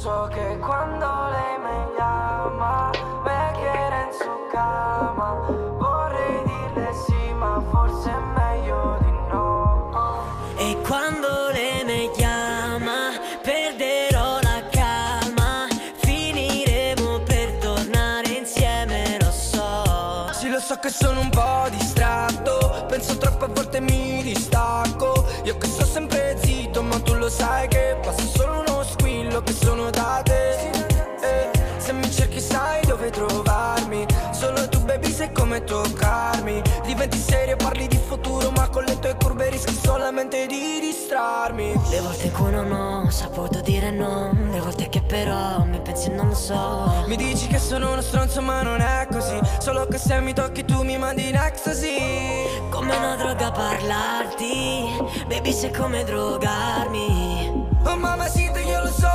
So che quando lei mi chiama, me quiere in su cama. Vorrei dirle sì, ma forse è meglio di no. E quando lei mi chiama, perderò la calma. Finiremo per tornare insieme, lo so. Sì, lo so che sono un po' distratto, penso troppo a volte mi distacco. Io che sto sempre zitto, ma tu lo sai che basta solo uno squillo che sono da te. Se mi cerchi sai dove trovarmi, solo tu baby sai come toccarmi. Diventi serio, parli di futuro, ma con le tue curve rischi solamente di distrarmi. Le volte in cui non ho saputo dire no, le volte che però mi pensi e non lo so. Mi dici che sono uno stronzo ma non è così, solo che se mi tocchi tu mi mandi in ecstasy. Come una droga parlarti, baby sei come drogarmi. Oh mamacita io lo so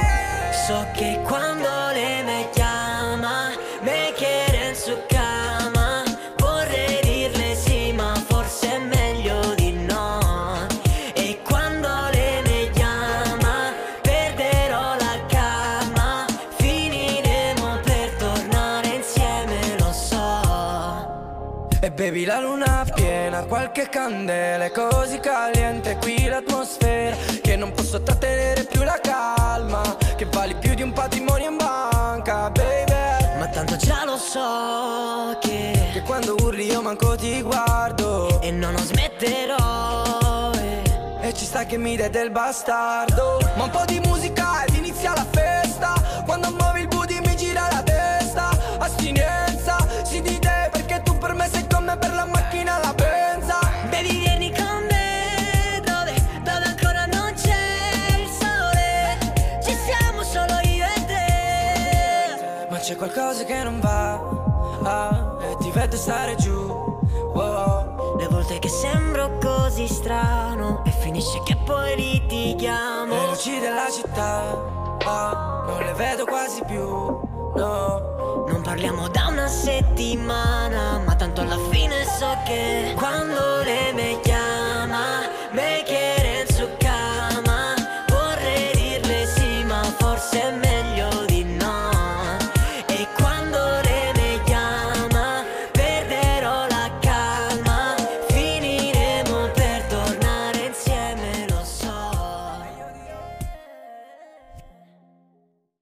che quando lei mi chiama, me quiere in su cama. Vorrei dirle sì, ma forse è meglio di no. E quando lei mi chiama, perderò la calma. Finiremo per tornare insieme, lo so. E bevi la luna piena, qualche candela, è così caliente qui l'atmosfera che non posso trattenere più la calma, che vali più di un patrimonio in banca, baby. Ma tanto già lo so che quando urli io manco ti guardo e non smetterò. E ci sta che mi dai del bastardo. Ma un po' di musica ed inizia la festa. Quando muovi il booty mi gira la testa. Astinenza, sì di te, perché tu per me sei come per la macchina la benza. Baby vieni con me, dove ancora non c'è il sole. Ci siamo solo io e te. Ma c'è qualcosa che non va, e ti vedo stare giù. Le volte che sembro così strano e finisce che poi litighiamo. Le luci della città, non le vedo quasi più, no. Non parliamo da una settimana, ma tanto alla fine so che quando lei mi chiama, me quiere